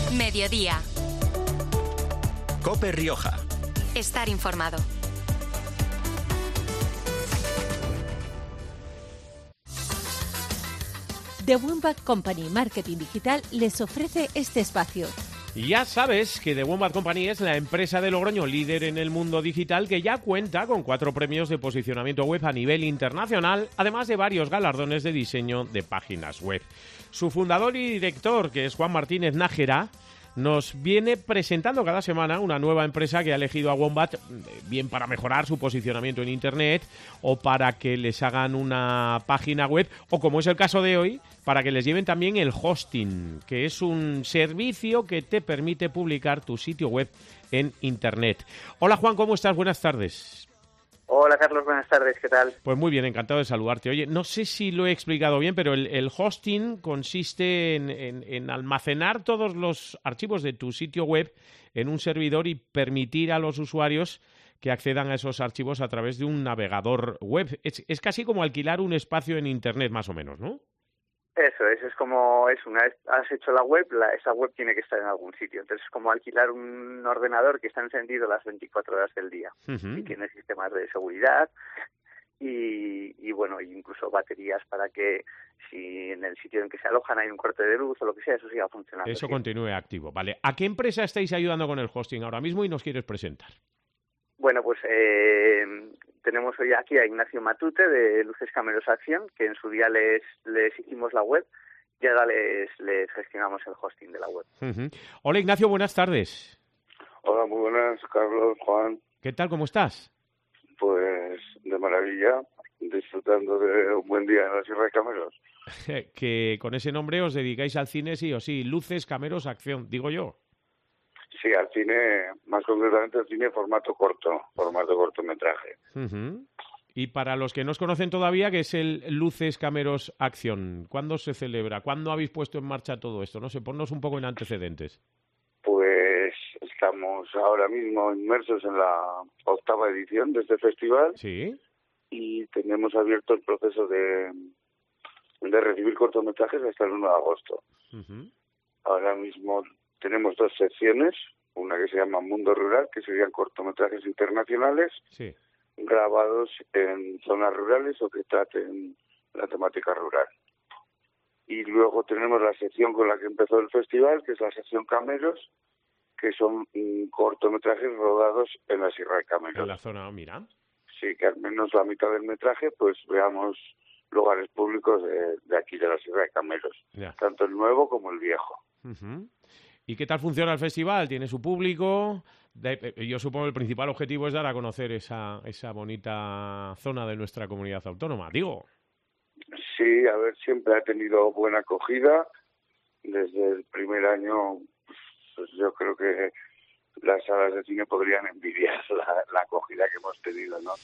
Mediodía. COPE Rioja. Estar informado. The Wombat Company Marketing Digital les ofrece este espacio. Ya sabes que The Wombat Company es la empresa de Logroño líder en el mundo digital que ya cuenta con 4 premios de posicionamiento web a nivel internacional, además de varios galardones de diseño de páginas web. Su fundador y director, que es Juan Martínez Nájera, nos viene presentando cada semana una nueva empresa que ha elegido a Wombat, bien para mejorar su posicionamiento en Internet o para que les hagan una página web, o como es el caso de hoy, para que les lleven también el hosting, que es un servicio que te permite publicar tu sitio web en Internet. Hola Juan, ¿cómo estás? Buenas tardes. Hola Carlos, buenas tardes, ¿qué tal? Pues muy bien, encantado de saludarte. Oye, no sé si lo he explicado bien, pero el hosting consiste en almacenar todos los archivos de tu sitio web en un servidor y permitir a los usuarios que accedan a esos archivos a través de un navegador web. Es casi como alquilar un espacio en Internet, más o menos, ¿no? Eso es como una vez has hecho la web, esa web tiene que estar en algún sitio. Entonces es como alquilar un ordenador que está encendido las 24 horas del día. Y tiene sistemas de seguridad y bueno, incluso baterías para que si en el sitio en que se alojan hay un corte de luz o lo que sea, eso siga funcionando. Eso continúe activo, vale. ¿A qué empresa estáis ayudando con el hosting ahora mismo y nos quieres presentar? Bueno, pues tenemos hoy aquí a Ignacio Matute de Luces Cameros Acción, que en su día les hicimos la web y ahora les gestionamos el hosting de la web. Hola Ignacio, buenas tardes. Hola, muy buenas, Carlos, Juan. ¿Qué tal, cómo estás? Pues de maravilla, disfrutando de un buen día en la Sierra de Cameros. Que con ese nombre os dedicáis al cine sí o sí, Luces Cameros Acción, digo yo. Sí, al cine, más concretamente al cine formato cortometraje. Y para los que no os conocen todavía, ¿qué es el Luces Cameros Acción? ¿Cuándo se celebra? ¿Cuándo habéis puesto en marcha todo esto? No sé, ponnos un poco en antecedentes. Pues estamos ahora mismo inmersos en la 8ª edición de este festival. Sí. Y tenemos abierto el proceso de recibir cortometrajes hasta el 1 de agosto. Ahora mismo tenemos 2 secciones, una que se llama Mundo Rural, que serían cortometrajes internacionales, sí, grabados en zonas rurales o que traten la temática rural. Y luego tenemos la sección con la que empezó el festival, que es la sección Cameros, que son cortometrajes rodados en la Sierra de Cameros. En la zona, mira. Sí, que al menos la mitad del metraje, pues veamos lugares públicos de aquí, de la Sierra de Cameros, ya, tanto el nuevo como el viejo. ¿Y qué tal funciona el festival? ¿Tiene su público? Yo supongo que el principal objetivo es dar a conocer esa bonita zona de nuestra comunidad autónoma, digo. Sí, a ver, siempre ha tenido buena acogida. Desde el primer año, pues yo creo que las salas de cine podrían envidiar la acogida que hemos tenido, ¿no?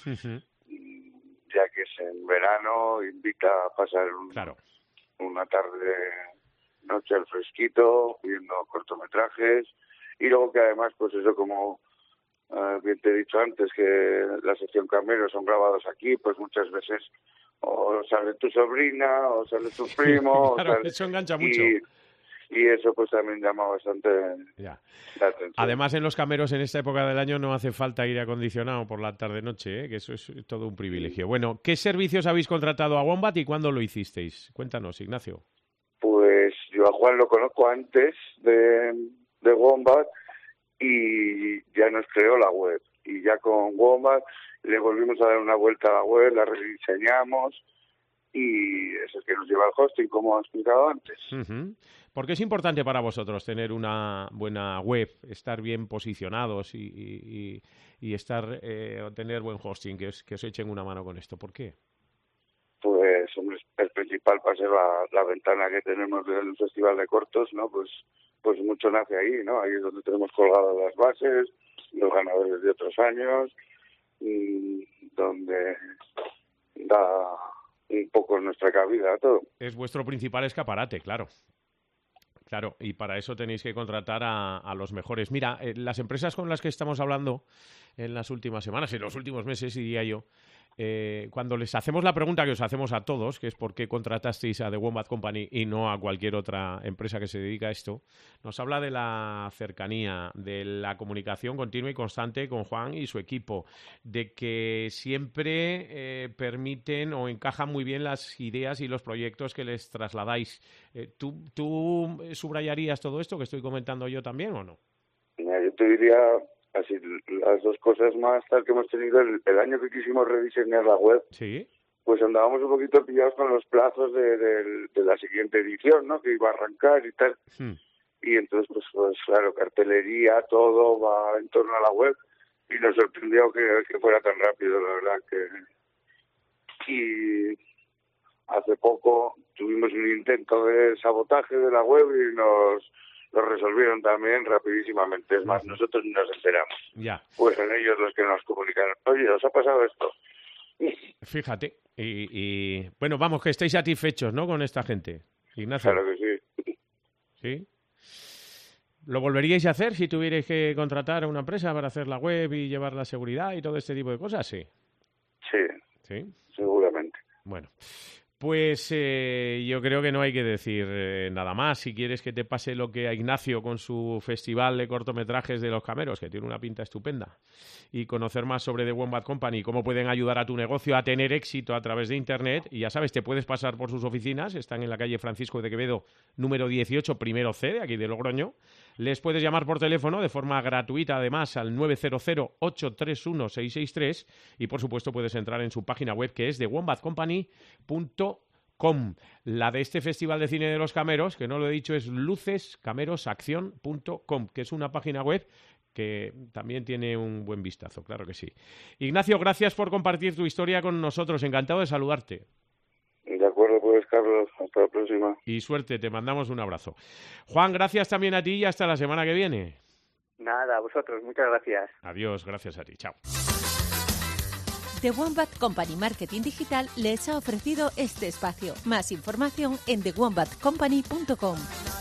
Ya que es en verano, invita a pasar una tarde, noche al fresquito, viendo cortometrajes, y luego que además, pues eso, como bien te he dicho antes, que la sección Cameros son grabados aquí, pues muchas veces o sale tu sobrina, o sale tu primo, claro, eso engancha mucho. Y eso pues también llama bastante la atención. Además, en los Cameros en esta época del año no hace falta aire acondicionado por la tarde-noche, que eso es todo un privilegio. Bueno, ¿qué servicios habéis contratado a Wombat y cuándo lo hicisteis? Cuéntanos, Ignacio. Pues yo a Juan lo conozco antes de Wombat y ya nos creó la web. Y ya con Wombat le volvimos a dar una vuelta a la web, la rediseñamos y es el que nos lleva al hosting, como he explicado antes. ¿Por qué es importante para vosotros tener una buena web, estar bien posicionados y estar tener buen hosting, que os echen una mano con esto? ¿Por qué? Pues hombre, el principal para ser la ventana que tenemos del Festival de Cortos, ¿no? Pues mucho nace ahí, ¿no? Ahí es donde tenemos colgadas las bases, los ganadores de otros años, donde da un poco nuestra cabida a todo. Es vuestro principal escaparate, claro. Claro, y para eso tenéis que contratar a los mejores. Mira, las empresas con las que estamos hablando en las últimas semanas, en los últimos meses, diría yo, cuando les hacemos la pregunta que os hacemos a todos, que es por qué contratasteis a The Wombat Company y no a cualquier otra empresa que se dedica a esto, nos habla de la cercanía, de la comunicación continua y constante con Juan y su equipo, de que siempre permiten o encajan muy bien las ideas y los proyectos que les trasladáis. ¿Tú subrayarías todo esto que estoy comentando yo también o no? Yo te diría así las dos cosas más tal que hemos tenido el año que quisimos rediseñar la web. Sí. Pues andábamos un poquito pillados con los plazos de la siguiente edición, ¿no? Que iba a arrancar y tal. Y entonces, pues claro, cartelería, todo va en torno a la web y nos sorprendió que fuera tan rápido, la verdad que... Y hace poco tuvimos un intento de sabotaje de la web y nos resolvieron también rapidísimamente. Es más, nosotros nos enteramos. Ya. Pues son ellos los que nos comunicaron. Oye, ¿os ha pasado esto? Fíjate. Y bueno, vamos, que estéis satisfechos, ¿no? Con esta gente, Ignacio. Claro que sí. ¿Sí? ¿Lo volveríais a hacer si tuvierais que contratar a una empresa para hacer la web y llevar la seguridad y todo este tipo de cosas? Sí. Sí. Seguramente. Bueno. Pues yo creo que no hay que decir nada más. Si quieres que te pase lo que a Ignacio con su festival de cortometrajes de Los Cameros, que tiene una pinta estupenda, y conocer más sobre The Wombat Company y cómo pueden ayudar a tu negocio a tener éxito a través de Internet. Y ya sabes, te puedes pasar por sus oficinas. Están en la calle Francisco de Quevedo, número 18, primero C, de aquí de Logroño. Les puedes llamar por teléfono de forma gratuita, además, al 900-831-663 y, por supuesto, puedes entrar en su página web, que es thewombatcompany.com. La de este Festival de Cine de los Cameros, que no lo he dicho, es lucescamerosacción.com, que es una página web que también tiene un buen vistazo, claro que sí. Ignacio, gracias por compartir tu historia con nosotros. Encantado de saludarte. De acuerdo, pues, Carlos. Hasta la próxima. Y suerte, te mandamos un abrazo. Juan, gracias también a ti y hasta la semana que viene. Nada, a vosotros. Muchas gracias. Adiós, gracias a ti. Chao. The Wombat Company Marketing Digital les ha ofrecido este espacio. Más información en thewombatcompany.com.